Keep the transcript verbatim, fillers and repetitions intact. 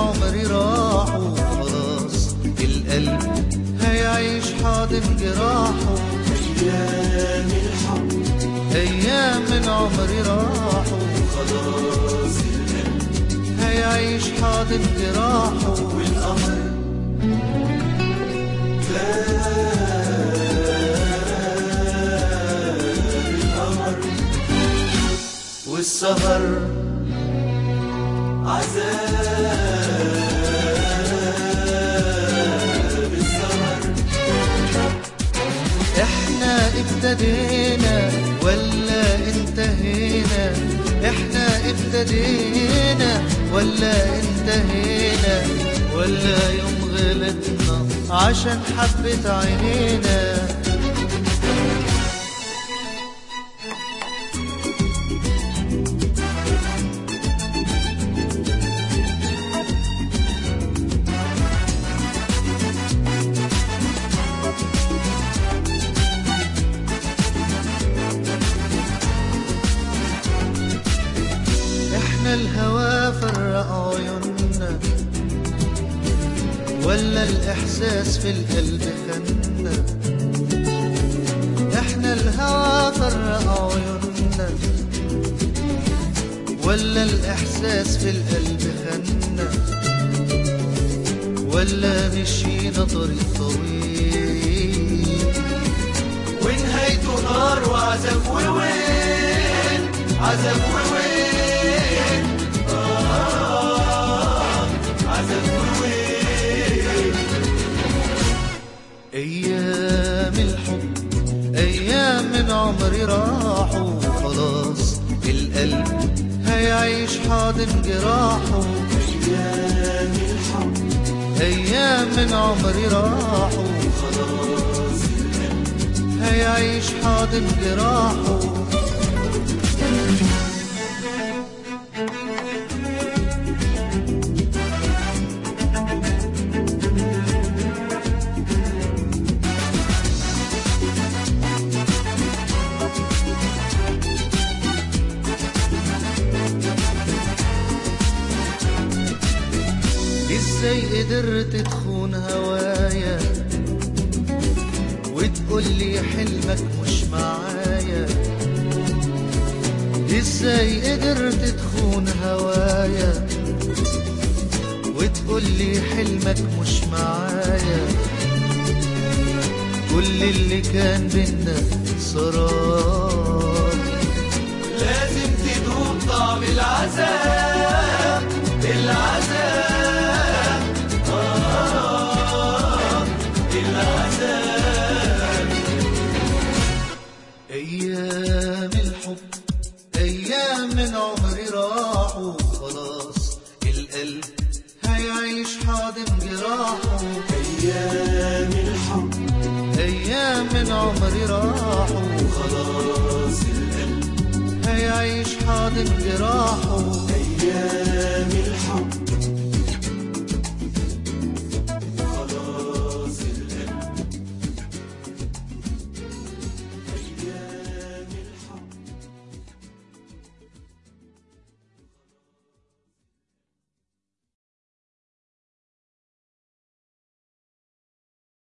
عمري راحوا خلاص، القلب هيعيش حاضن جراحه. أيام الحب أيام من عمري راحوا خلاص، القلب هيعيش حاضن جراحه. والقمر القمر والسهر عذاب السهر. احنا ابتدينا ولا انتهينا؟ احنا ابتدينا ولا انتهينا؟ ولا يوم غلطنا عشان حبت عينينا؟ احنا الهوى فرق عيوننا ولا الإحساس في القلب خنا؟ احنا الهوى فرق عيوننا ولا الإحساس في القلب خنا؟ ولا مشينا طريق طويل ونهايته نار وعذاب وويل، عذاب وويل، آه عذاب وويل. أيام الحب أيام من عمري راحوا خلاص، القلب هيعيش حاضن جراحه. أيام الحب أيام من عمري راحوا خلاص، القلب هيعيش حاضن جراحه. ازاي قدرت تخون هوايا وتقولي حلمك مش معايا؟ ازاي قدرت تخون هوايا وتقولي حلمك مش معايا؟ كل اللي كان بينا سراب، لازم تدوق طعم العذاب، العذاب، آه العذاب. أيام الحب أيام من عمري راحوا خلاص، القلب هيعيش حاضن جراحه. أيام الحب أيام من عمري راحوا خلاص، القلب هيعيش حاضن جراحه. أيام الحب